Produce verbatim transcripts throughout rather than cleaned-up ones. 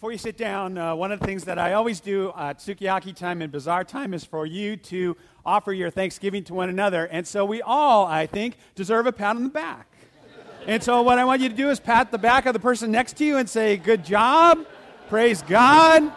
Before you sit down, uh, one of the things that I always do at Sukiyaki time and Bazaar time is for you to offer your thanksgiving to one another. And so we all, I think, deserve a pat on the back. And so what I want you to do is pat the back of the person next to you and say, good job, praise God.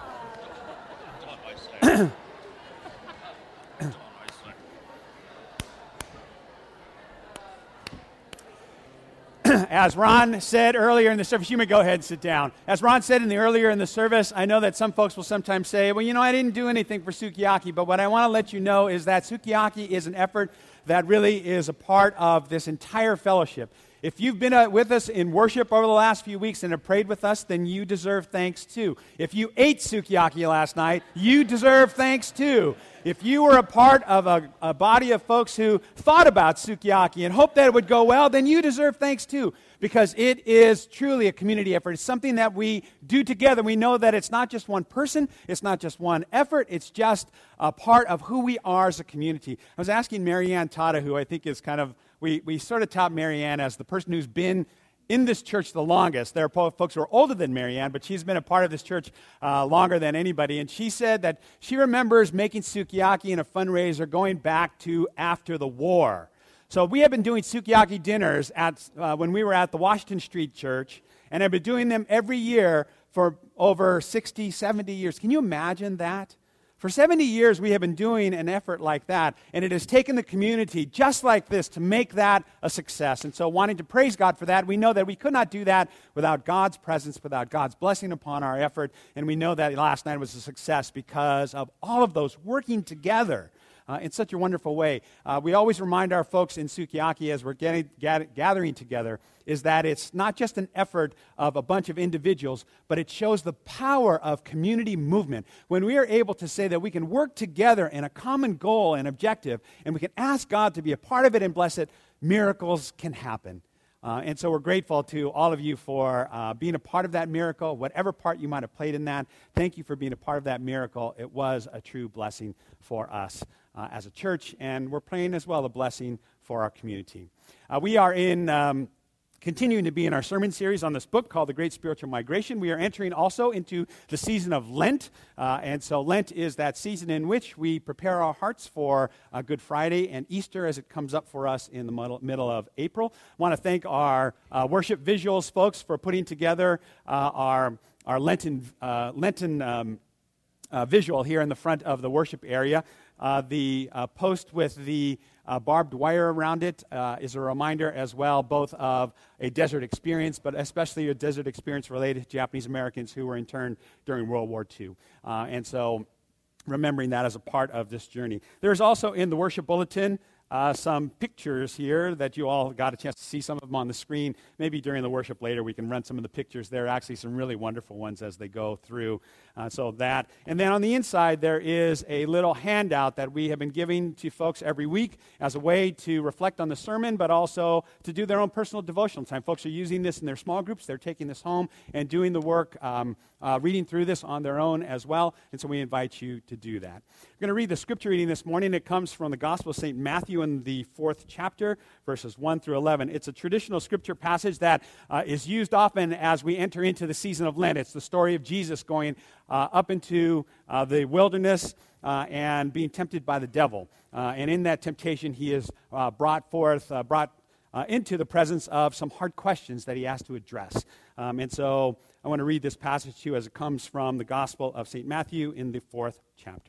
As Ron said earlier in the service, you may go ahead and sit down. As Ron said in the earlier in the service, I know that some folks will sometimes say, well, you know, I didn't do anything for Sukiyaki, but what I want to let you know is that Sukiyaki is an effort that really is a part of this entire fellowship. If you've been uh, with us in worship over the last few weeks and have prayed with us, then you deserve thanks too. If you ate Sukiyaki last night, you deserve thanks too. If you were a part of a, a body of folks who thought about Sukiyaki and hoped that it would go well, then you deserve thanks too, because it is truly a community effort. It's something that we do together. We know that it's not just one person, it's not just one effort, it's just a part of who we are as a community. I was asking Marianne Tata, who I think is kind of, we, we sort of tout Marianne as the person who's been in this church the longest. There are folks who are older than Marianne, but she's been a part of this church uh, longer than anybody. And she said that she remembers making Sukiyaki in a fundraiser going back to after the war. So we have been doing Sukiyaki dinners at uh, when we were at the Washington Street Church, and I've been doing them every year for over sixty, seventy years. Can you imagine that? For seventy years, we have been doing an effort like that, and it has taken the community just like this to make that a success. And so wanting to praise God for that, we know that we could not do that without God's presence, without God's blessing upon our effort, and we know that last night was a success because of all of those working together Uh, in such a wonderful way. Uh, we always remind our folks in Sukiyaki as we're getting, gad- gathering together is that it's not just an effort of a bunch of individuals, but it shows the power of community movement. When we are able to say that we can work together in a common goal and objective, and we can ask God to be a part of it and bless it, miracles can happen. Uh, and so we're grateful to all of you for uh, being a part of that miracle, whatever part you might have played in that. Thank you for being a part of that miracle. It was a true blessing for us uh, as a church, and we're praying as well a blessing for our community. Uh, we are in... Um, Continuing to be in our sermon series on this book called The Great Spiritual Migration. We are entering also into the season of Lent. Uh, and so Lent is that season in which we prepare our hearts for uh, Good Friday and Easter as it comes up for us in the middle, middle of April. I want to thank our uh, worship visuals folks for putting together uh, our, our Lenten, uh, Lenten um, uh, visual here in the front of the worship area. Uh, the uh, post with the Uh, barbed wire around it uh, is a reminder as well, both of a desert experience, but especially a desert experience related to Japanese Americans who were interned during World War Two. Uh, and so remembering that as a part of this journey. There's also in the worship bulletin uh, some pictures here that you all got a chance to see some of them on the screen. Maybe during the worship later we can run some of the pictures. There are actually some really wonderful ones as they go through. Uh, so that. And then on the inside there is a little handout that we have been giving to folks every week as a way to reflect on the sermon, but also to do their own personal devotional time. Folks are using this in their small groups. They're taking this home and doing the work, um, uh, reading through this on their own as well. And so we invite you to do that. We're going to read the scripture reading this morning. It comes from the Gospel of Saint Matthew in the fourth chapter, verses one through eleven. It's a traditional scripture passage that uh, is used often as we enter into the season of Lent. It's the story of Jesus going uh, up into uh, the wilderness uh, and being tempted by the devil. Uh, and in that temptation, he is uh, brought forth, uh, brought uh, into the presence of some hard questions that he has to address. Um, and so I want to read this passage to you as it comes from the Gospel of Saint Matthew in the fourth chapter.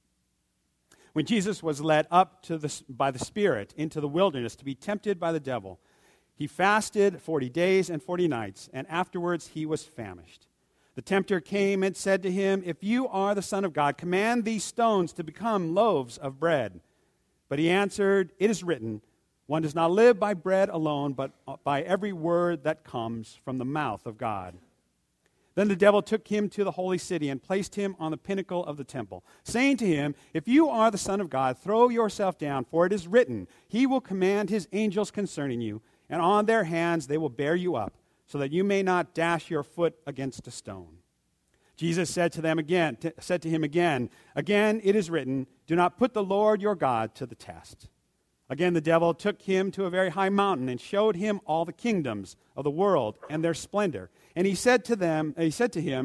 When Jesus was led up to the, by the Spirit into the wilderness to be tempted by the devil, he fasted forty days and forty nights, and afterwards he was famished. The tempter came and said to him, "If you are the Son of God, command these stones to become loaves of bread." But he answered, "It is written, one does not live by bread alone, but by every word that comes from the mouth of God." Then the devil took him to the holy city and placed him on the pinnacle of the temple, saying to him, "If you are the Son of God, throw yourself down, for it is written, he will command his angels concerning you, and on their hands they will bear you up, so that you may not dash your foot against a stone." Jesus said to them again, t- said to him again, "Again it is written, do not put the Lord your God to the test." Again the devil took him to a very high mountain and showed him all the kingdoms of the world and their splendor. And he said to them, he said to him,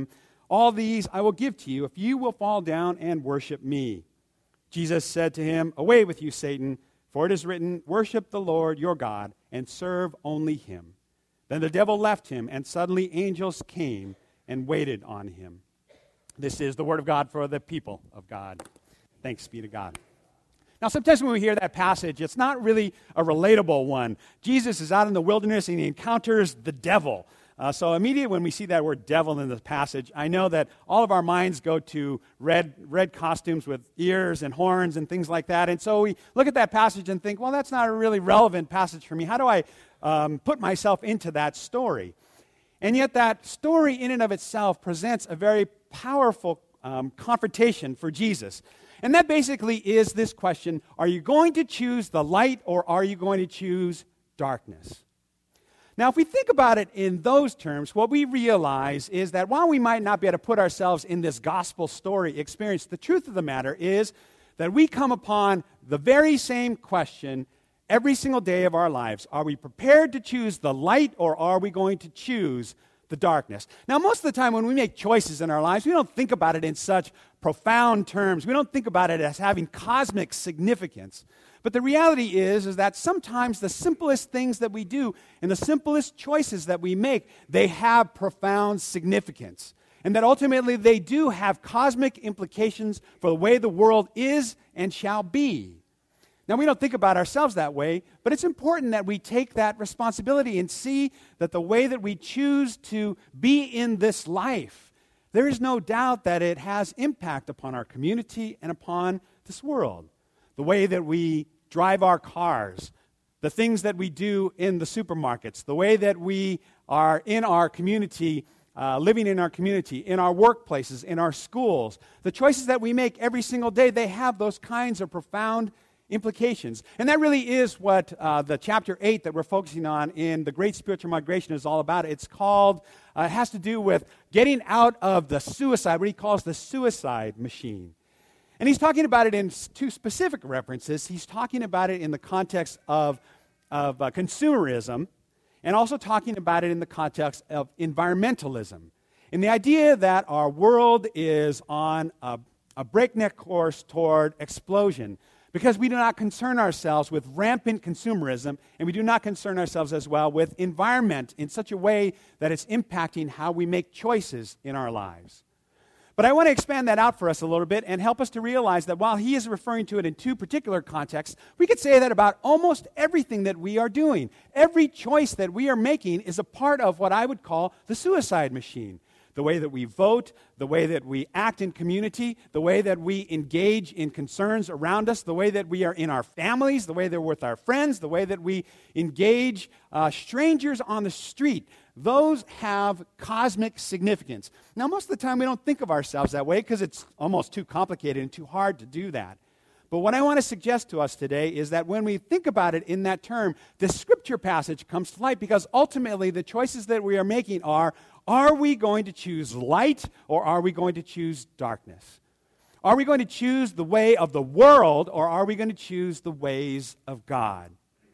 All these I will give to you if you will fall down and worship me." Jesus said to him, "Away with you, Satan, for it is written, 'Worship the Lord your God and serve only him.'" Then the devil left him, and suddenly angels came and waited on him. This is the word of God for the people of God. Thanks be to God. Now, sometimes when we hear that passage, it's not really a relatable one. Jesus is out in the wilderness and he encounters the devil. Uh, so immediately when we see that word devil in the passage, I know that all of our minds go to red red costumes with ears and horns and things like that. And so we look at that passage and think, well, that's not a really relevant passage for me. How do I um, put myself into that story? And yet that story in and of itself presents a very powerful um, confrontation for Jesus. And that basically is this question: are you going to choose the light or are you going to choose darkness? Now, if we think about it in those terms, what we realize is that while we might not be able to put ourselves in this gospel story experience, the truth of the matter is that we come upon the very same question every single day of our lives. Are we prepared to choose the light or are we going to choose the darkness? Now, most of the time when we make choices in our lives, we don't think about it in such profound terms. We don't think about it as having cosmic significance. But the reality is, is that sometimes the simplest things that we do and the simplest choices that we make, they have profound significance. And that ultimately they do have cosmic implications for the way the world is and shall be. Now, we don't think about ourselves that way, but it's important that we take that responsibility and see that the way that we choose to be in this life, there is no doubt that it has impact upon our community and upon this world. The way that we drive our cars, the things that we do in the supermarkets, the way that we are in our community, uh, living in our community, in our workplaces, in our schools, the choices that we make every single day, they have those kinds of profound implications. And that really is what uh, the chapter eight that we're focusing on in the Great Spiritual Migration is all about. It's called, uh, it has to do with getting out of the suicide, what he calls the suicide machine. And he's talking about it in two specific references. He's talking about it in the context of, of uh, consumerism and also talking about it in the context of environmentalism. And the idea that our world is on a, a breakneck course toward explosion because we do not concern ourselves with rampant consumerism and we do not concern ourselves as well with environment in such a way that it's impacting how we make choices in our lives. But I want to expand that out for us a little bit and help us to realize that while he is referring to it in two particular contexts, we could say that about almost everything that we are doing. Every choice that we are making is a part of what I would call the suicide machine. The way that we vote, the way that we act in community, the way that we engage in concerns around us, the way that we are in our families, the way that we're with our friends, the way that we engage uh, strangers on the street. Those have cosmic significance. Now, most of the time we don't think of ourselves that way because it's almost too complicated and too hard to do that. But what I want to suggest to us today is that when we think about it in that term, the scripture passage comes to light because ultimately the choices that we are making are, are we going to choose light or are we going to choose darkness? Are we going to choose the way of the world or are we going to choose the ways of God?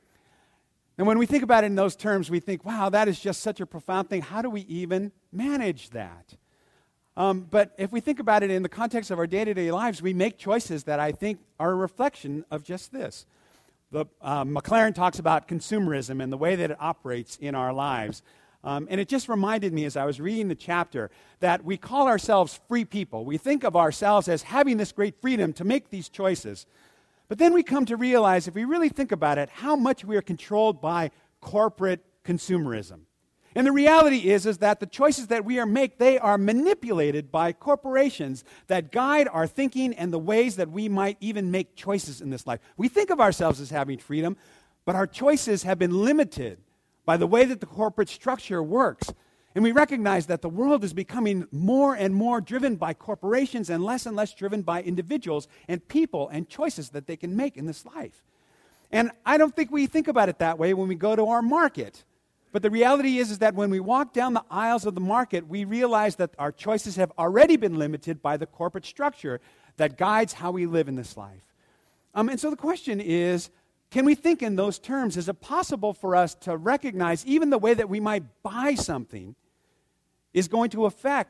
And when we think about it in those terms, we think, wow, that is just such a profound thing. How do we even manage that? Um, but if we think about it in the context of our day-to-day lives, we make choices that I think are a reflection of just this. The, uh, McLaren talks about consumerism and the way that it operates in our lives. Um, and it just reminded me as I was reading the chapter that we call ourselves free people. We think of ourselves as having this great freedom to make these choices. But then we come to realize, if we really think about it, how much we are controlled by corporate consumerism. And the reality is, is that the choices that we are make, they are manipulated by corporations that guide our thinking and the ways that we might even make choices in this life. We think of ourselves as having freedom, but our choices have been limited by the way that the corporate structure works. And we recognize that the world is becoming more and more driven by corporations and less and less driven by individuals and people and choices that they can make in this life. And I don't think we think about it that way when we go to our market. But the reality is, is that when we walk down the aisles of the market, we realize that our choices have already been limited by the corporate structure that guides how we live in this life. Um, and so the question is, can we think in those terms? Is it possible for us to recognize even the way that we might buy something is going to affect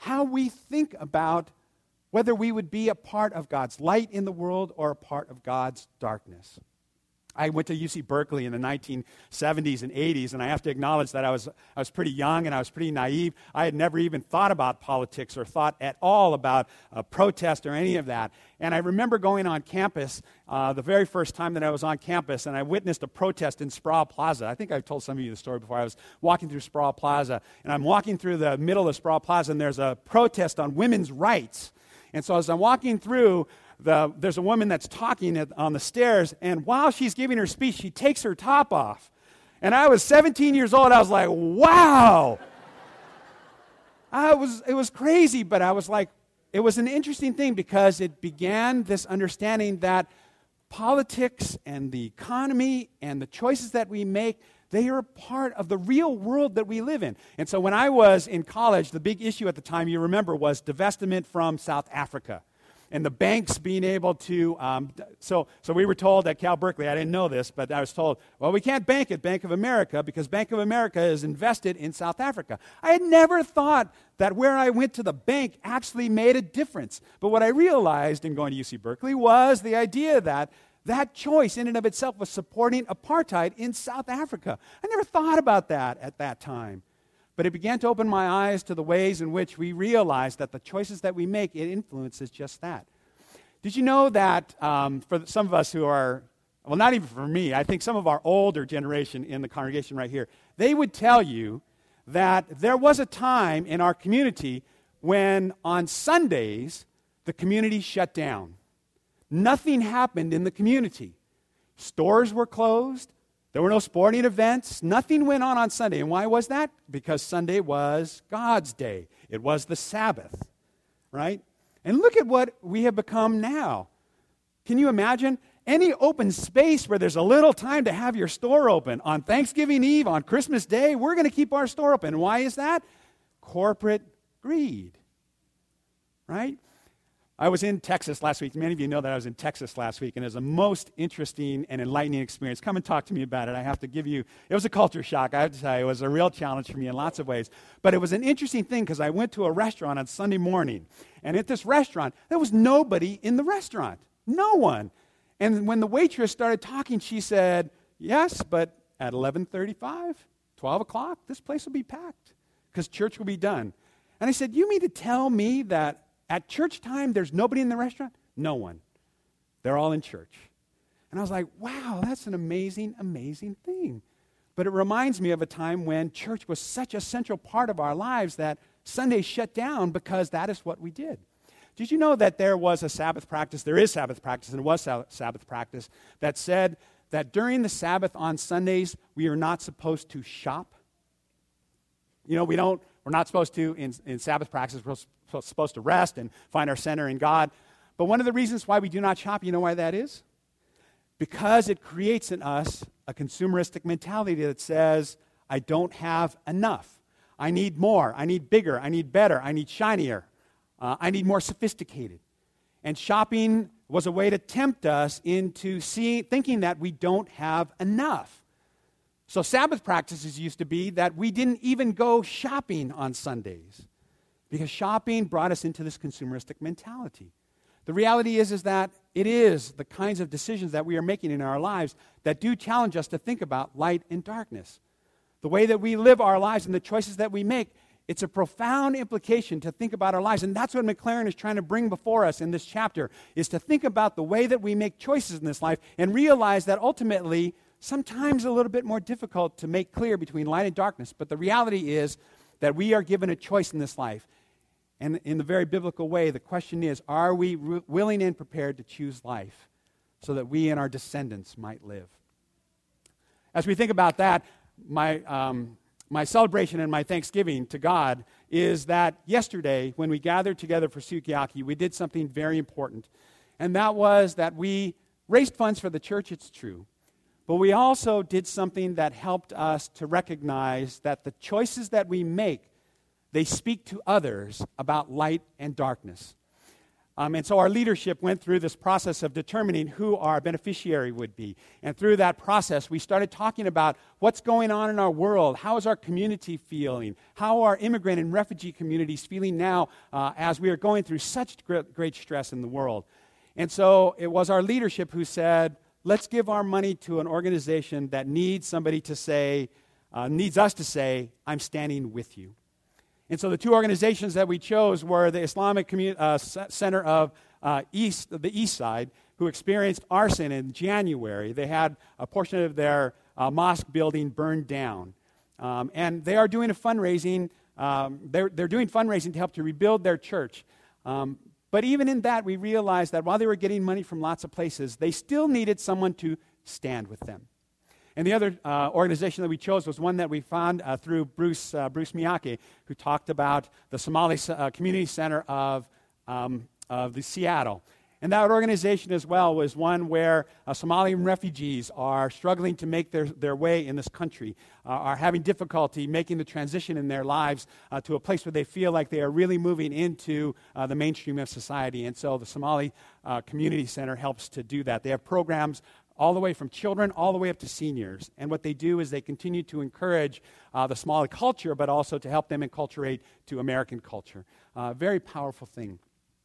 how we think about whether we would be a part of God's light in the world or a part of God's darkness. I went to U C Berkeley in the nineteen seventies and eighties, and I have to acknowledge that I was I was pretty young and I was pretty naive. I had never even thought about politics or thought at all about uh, protest or any of that. And I remember going on campus uh, the very first time that I was on campus, and I witnessed a protest in Sproul Plaza. I think I've told some of you the story before. I was walking through Sproul Plaza, and I'm walking through the middle of Sproul Plaza, and there's a protest on women's rights. And so as I'm walking through, The, there's a woman that's talking at, on the stairs, and while she's giving her speech, she takes her top off. And I was seventeen years old. I was like, wow. I was, it was crazy, but I was like, it was an interesting thing because it began this understanding that politics and the economy and the choices that we make, they are a part of the real world that we live in. And so when I was in college, the big issue at the time, you remember, was divestment from South Africa. And the banks being able to, um, so so we were told at Cal Berkeley, I didn't know this, but I was told, well, we can't bank at Bank of America because Bank of America is invested in South Africa. I had never thought that where I went to the bank actually made a difference. But what I realized in going to U C Berkeley was the idea that that choice in and of itself was supporting apartheid in South Africa. I never thought about that at that time. But it began to open my eyes to the ways in which we realize that the choices that we make, it influences just that. Did you know that um, for some of us who are, well, not even for me, I think some of our older generation in the congregation right here, they would tell you that there was a time in our community when on Sundays, the community shut down. Nothing happened in the community. Stores were closed. There were no sporting events. Nothing went on on Sunday. And why was that? Because Sunday was God's day. It was the Sabbath, right? And look at what we have become now. Can you imagine? Any open space where there's a little time to have your store open. On Thanksgiving Eve, on Christmas Day, we're going to keep our store open. And why is that? Corporate greed, right? I was in Texas last week. Many of you know that I was in Texas last week, and it was a most interesting and enlightening experience. Come and talk to me about it. I have to give you, it was a culture shock. I have to tell you, it was a real challenge for me in lots of ways. But it was an interesting thing because I went to a restaurant on Sunday morning, and at this restaurant, there was nobody in the restaurant. No one. And when the waitress started talking, she said, yes, but at eleven thirty-five, twelve o'clock, this place will be packed because church will be done. And I said, you mean to tell me that at church time, there's nobody in the restaurant? No one. They're all in church. And I was like, wow, that's an amazing, amazing thing. But it reminds me of a time when church was such a central part of our lives that Sunday shut down because that is what we did. Did you know that there was a Sabbath practice, there is Sabbath practice, and it was Sabbath practice, that said that during the Sabbath on Sundays, we are not supposed to shop? You know, we don't, we're not supposed to, in, in Sabbath practice, we're supposed to rest and find our center in God. But one of the reasons why we do not shop, you know why that is? Because it creates in us a consumeristic mentality that says, I don't have enough. I need more. I need bigger. I need better. I need shinier. Uh, I need more sophisticated. And shopping was a way to tempt us into seeing, thinking that we don't have enough. So Sabbath practices used to be that we didn't even go shopping on Sundays because shopping brought us into this consumeristic mentality. The reality is, is that it is the kinds of decisions that we are making in our lives that do challenge us to think about light and darkness. The way that we live our lives and the choices that we make, it's a profound implication to think about our lives. And that's what McLaren is trying to bring before us in this chapter, is to think about the way that we make choices in this life and realize that ultimately, sometimes a little bit more difficult to make clear between light and darkness. But the reality is that we are given a choice in this life. And in the very biblical way, the question is, are we re- willing and prepared to choose life so that we and our descendants might live? As we think about that, my, um, my celebration and my thanksgiving to God is that yesterday, when we gathered together for Sukiyaki, we did something very important. And that was that we raised funds for the church, it's true. But we also did something that helped us to recognize that the choices that we make, they speak to others about light and darkness. Um, and so our leadership went through this process of determining who our beneficiary would be. And through that process, we started talking about what's going on in our world. How is our community feeling? How are immigrant and refugee communities feeling now uh, as we are going through such great, great stress in the world? And so it was our leadership who said, let's give our money to an organization that needs somebody to say, uh, needs us to say, I'm standing with you. And so the two organizations that we chose were the Islamic Commun- uh, Center of uh, East, the East Side, who experienced arson in January. They had a portion of their uh, mosque building burned down. Um, and they are doing a fundraising, um, they're, they're doing fundraising to help to rebuild their church. Um, but even in that, we realized that while they were getting money from lots of places, they still needed someone to stand with them. And the other uh, organization that we chose was one that we found uh, through Bruce uh, Bruce Miyake, who talked about the Somali uh, Community Center of, um, of the Seattle. And that organization as well was one where uh, Somali refugees are struggling to make their, their way in this country, uh, are having difficulty making the transition in their lives uh, to a place where they feel like they are really moving into uh, the mainstream of society. And so the Somali uh, Community Center helps to do that. They have programs all the way from children all the way up to seniors. And what they do is they continue to encourage uh, the Somali culture, but also to help them enculturate to American culture. Uh, very powerful thing.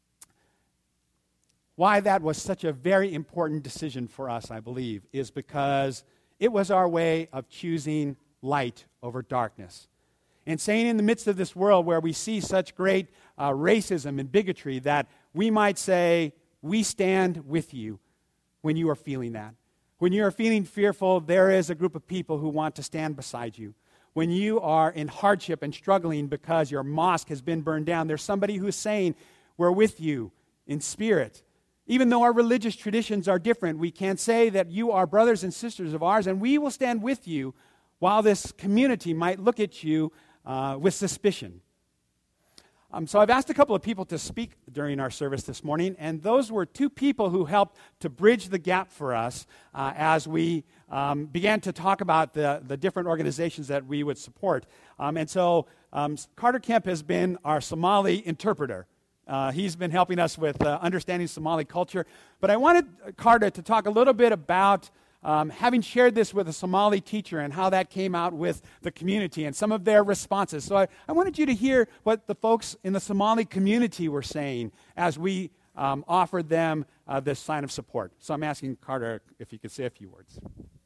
Why that was such a very important decision for us, I believe, is because it was our way of choosing light over darkness. And saying in the midst of this world where we see such great uh, racism and bigotry that we might say, we stand with you when you are feeling that. When you are feeling fearful, there is a group of people who want to stand beside you. When you are in hardship and struggling because your mosque has been burned down, there's somebody who's saying, we're with you in spirit. Even though our religious traditions are different, we can say that you are brothers and sisters of ours, and we will stand with you while this community might look at you uh, with suspicion. Um, so I've asked a couple of people to speak during our service this morning, and those were two people who helped to bridge the gap for us uh, as we um, began to talk about the, the different organizations that we would support. Um, and so um, Carter Kemp has been our Somali interpreter. Uh, he's been helping us with uh, understanding Somali culture. But I wanted Carter to talk a little bit about Um, having shared this with a Somali teacher and how that came out with the community and some of their responses. So I, I wanted you to hear what the folks in the Somali community were saying as we um, offered them uh, this sign of support. So I'm asking Carter if he could say a few words.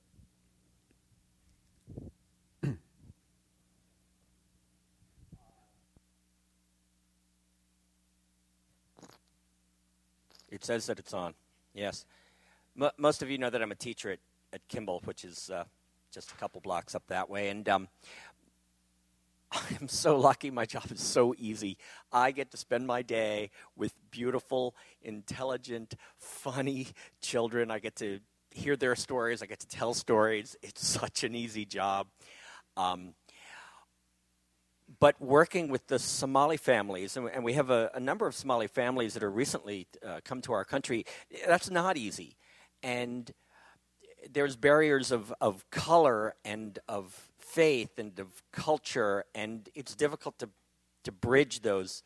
It says that it's on, yes. M- most of you know that I'm a teacher at, at Kimball, which is uh, just a couple blocks up that way. And um, I'm so lucky. My job is so easy. I get to spend my day with beautiful, intelligent, funny children. I get to hear their stories. I get to tell stories. It's such an easy job. Um, but working with the Somali families, and, and we have a, a number of Somali families that are recently uh, come to our country, that's not easy. And there's barriers of, of color and of faith and of culture, and it's difficult to to bridge those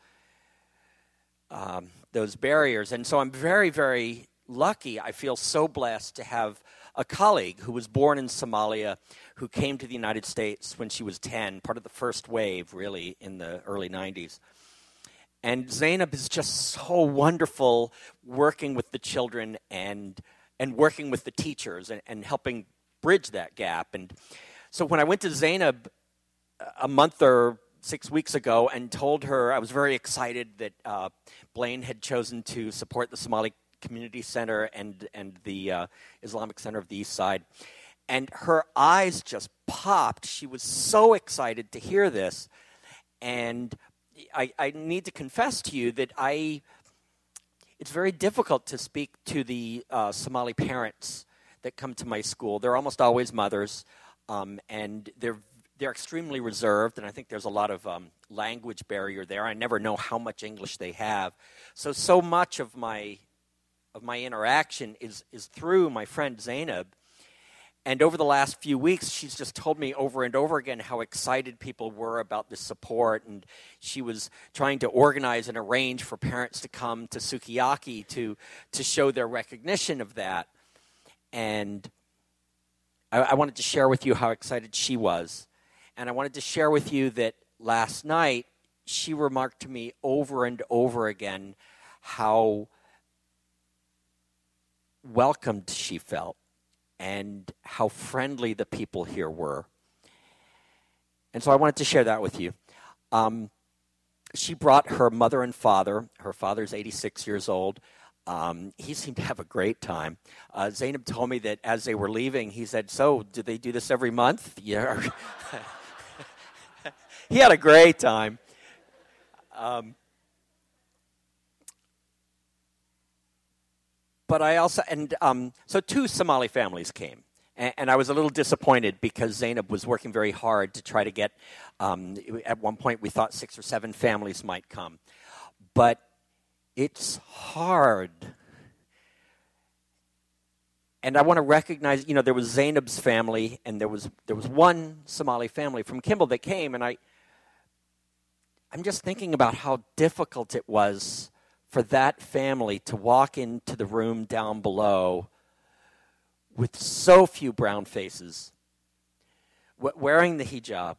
um, those barriers. And so I'm very, very lucky. I feel so blessed to have a colleague who was born in Somalia, who came to the United States when she was ten, part of the first wave, really, in the early nineties. And Zainab is just so wonderful working with the children and and working with the teachers and, and helping bridge that gap. And so when I went to Zainab a month or six weeks ago and told her I was very excited that uh, Blaine had chosen to support the Somali Community Center and, and the uh, Islamic Center of the East Side, and her eyes just popped. She was so excited to hear this. And I, I need to confess to you that I... It's very difficult to speak to the uh, Somali parents that come to my school. They're almost always mothers, um, and they're they're extremely reserved, and I think there's a lot of um, language barrier there. I never know how much English they have. So, so much of my of my interaction is, is through my friend Zainab, And over the last few weeks, she's just told me over and over again how excited people were about this support. And she was trying to organize and arrange for parents to come to Sukiyaki to, to show their recognition of that. And I, I wanted to share with you how excited she was. And I wanted to share with you that last night, she remarked to me over and over again how welcomed she felt and how friendly the people here were. And so I wanted to share that with you. Um, she brought her mother and father. Her father's eighty-six years old. Um, he seemed to have a great time. Uh, Zainab told me that as they were leaving, he said, "So, do they do this every month?" Yeah. He had a great time. Um, But I also, and um, so two Somali families came. And, and I was a little disappointed because Zainab was working very hard to try to get, um, at one point we thought six or seven families might come. But it's hard. And I want to recognize, you know, there was Zainab's family, and there was there was one Somali family from Kimball that came, and I, I'm just thinking about how difficult it was for that family to walk into the room down below with so few brown faces, wearing the hijab,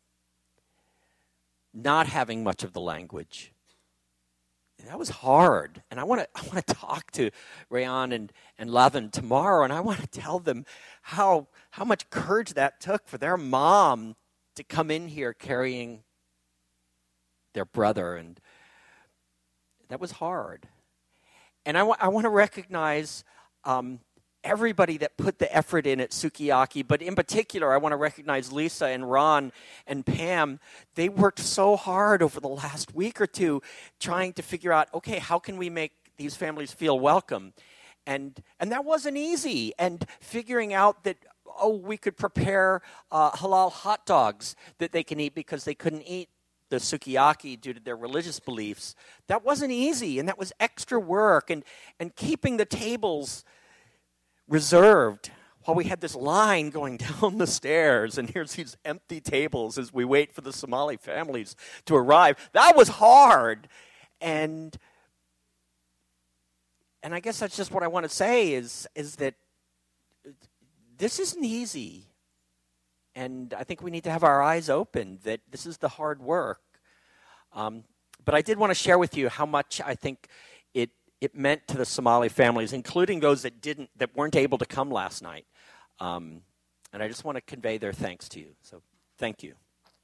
not having much of the language. That was hard. And I want to I want to talk to Rayan and, and Lavin tomorrow, and I want to tell them how how much courage that took for their mom to come in here carrying their brother, and that was hard. And I, wa- I want to recognize um, everybody that put the effort in at Sukiyaki, but in particular, I want to recognize Lisa and Ron and Pam. They worked so hard over the last week or two trying to figure out, okay, how can we make these families feel welcome? And, and that wasn't easy. And figuring out that, oh, we could prepare uh, halal hot dogs that they can eat because they couldn't eat the Sukiyaki due to their religious beliefs. That wasn't easy, and that was extra work, and, and keeping the tables reserved while we had this line going down the stairs, and here's these empty tables as we wait for the Somali families to arrive. That was hard. And and I guess that's just what I want to say is, is that this isn't easy. And I think we need to have our eyes open that this is the hard work. Um, but I did want to share with you how much I think it it meant to the Somali families, including those that didn't, that weren't able to come last night. Um, and I just want to convey their thanks to you. So thank you.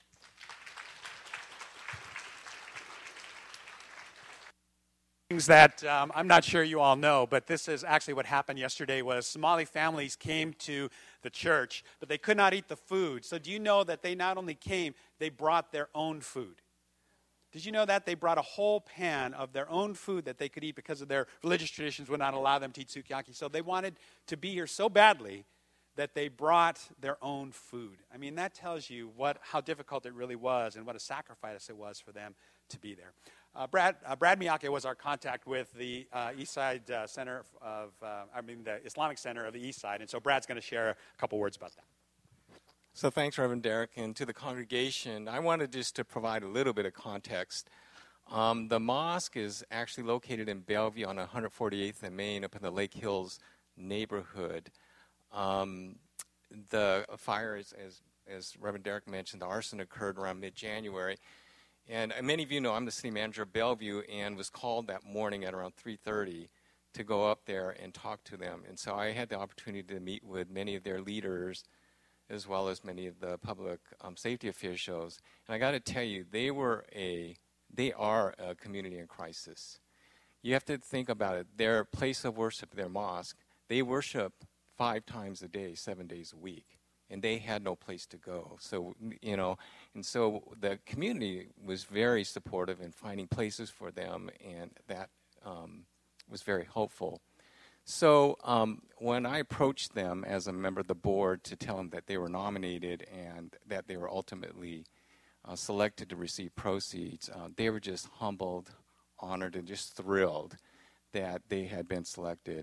Things that um, I'm not sure you all know, but this is actually what happened yesterday was Somali families came to the church, but they could not eat the food. So do you know that they not only came, they brought their own food? Did you know that? They brought a whole pan of their own food that they could eat because of their religious traditions would not allow them to eat sukiyaki. So they wanted to be here so badly that they brought their own food. I mean, that tells you what how difficult it really was and what a sacrifice it was for them to be there. Uh, Brad uh, Brad Miyake was our contact with the uh, East Side uh, Center of, uh, I mean, the Islamic Center of the East Side, and so Brad's going to share a couple words about that. So thanks, Reverend Derek, and to the congregation. I wanted just to provide a little bit of context. Um, the mosque is actually located in Bellevue on one forty-eighth and Main up in the Lake Hills neighborhood. Um, the fire, is, as, as Reverend Derek mentioned, the arson occurred around mid-January. And many of you know I'm the city manager of Bellevue and was called that morning at around three thirty to go up there and talk to them. And so I had the opportunity to meet with many of their leaders as well as many of the public um, safety officials. And I got to tell you, they were a, they are a community in crisis. You have to think about it. Their place of worship, their mosque, they worship five times a day, seven days a week. And they had no place to go. So, you know, and so the community was very supportive in finding places for them, and that um, was very hopeful. So um, when I approached them as a member of the board to tell them that they were nominated and that they were ultimately uh, selected to receive proceeds, uh, they were just humbled, honored, and just thrilled that they had been selected.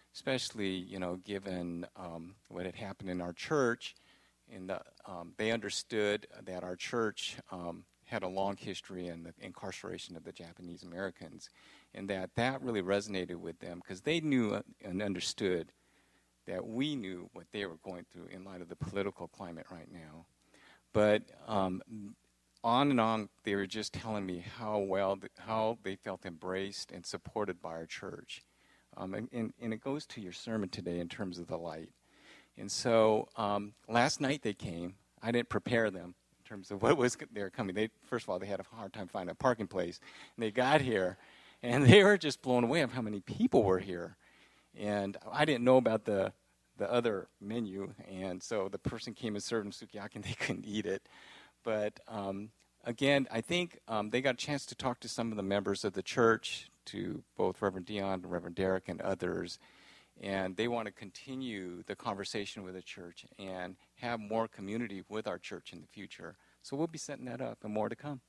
especially, you know, given um, what had happened in our church. And the, um, they understood that our church um, had a long history in the incarceration of the Japanese Americans, and that that really resonated with them because they knew and understood that we knew what they were going through in light of the political climate right now. But um, on and on, they were just telling me how well, th- how they felt embraced and supported by our church. Um, and, and, and it goes to your sermon today in terms of the light. And so um, last night they came. I didn't prepare them in terms of what was they were coming. They first of all, they had a hard time finding a parking place. And they got here, and they were just blown away of how many people were here. And I didn't know about the the other menu, and so the person came and served them sukiyaki, and they couldn't eat it. But um, again, I think um, they got a chance to talk to some of the members of the church, to both Reverend Dion, Reverend Derek, and others, and they want to continue the conversation with the church and have more community with our church in the future. So we'll be setting that up, and more to come.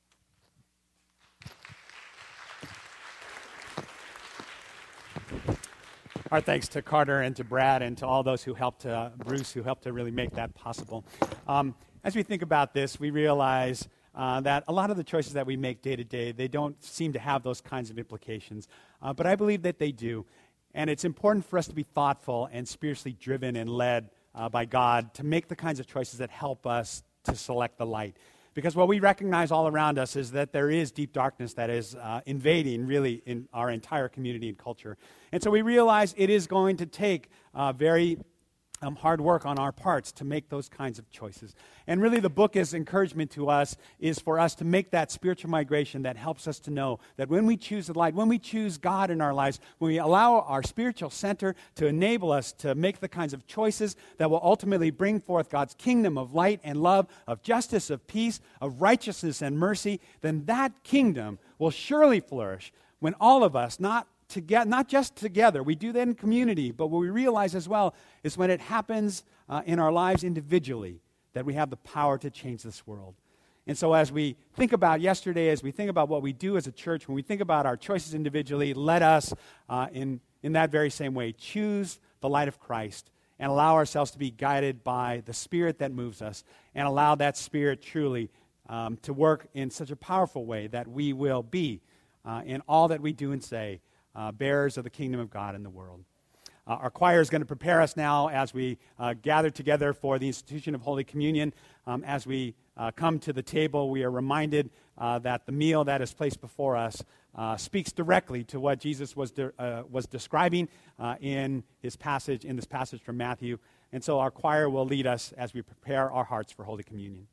Our thanks to Carter and to Brad and to all those who helped, uh, Bruce, who helped to really make that possible. Um, as we think about this, we realize uh, that a lot of the choices that we make day to day, they don't seem to have those kinds of implications. Uh, but I believe that they do. And it's important for us to be thoughtful and spiritually driven and led uh, by God to make the kinds of choices that help us to select the light. Because what we recognize all around us is that there is deep darkness that is uh, invading really in our entire community and culture. And so we realize it is going to take uh, very um, hard work on our parts to make those kinds of choices. And really the book's encouragement to us is for us to make that spiritual migration that helps us to know that when we choose the light, when we choose God in our lives, when we allow our spiritual center to enable us to make the kinds of choices that will ultimately bring forth God's kingdom of light and love, of justice, of peace, of righteousness and mercy, then that kingdom will surely flourish when all of us, not together, not just together, we do that in community, but what we realize as well is when it happens uh, in our lives individually, that we have the power to change this world. And so as we think about yesterday, as we think about what we do as a church, when we think about our choices individually, let us, uh, in, in that very same way, choose the light of Christ and allow ourselves to be guided by the Spirit that moves us, and allow that Spirit truly um, to work in such a powerful way that we will be, uh, in all that we do and say, uh, bearers of the kingdom of God in the world. Uh, our choir is going to prepare us now as we uh, gather together for the institution of Holy Communion. Um, as we uh, come to the table, we are reminded uh, that the meal that is placed before us uh, speaks directly to what Jesus was de- uh, was describing uh, in his passage, in this passage from Matthew. And so our choir will lead us as we prepare our hearts for Holy Communion.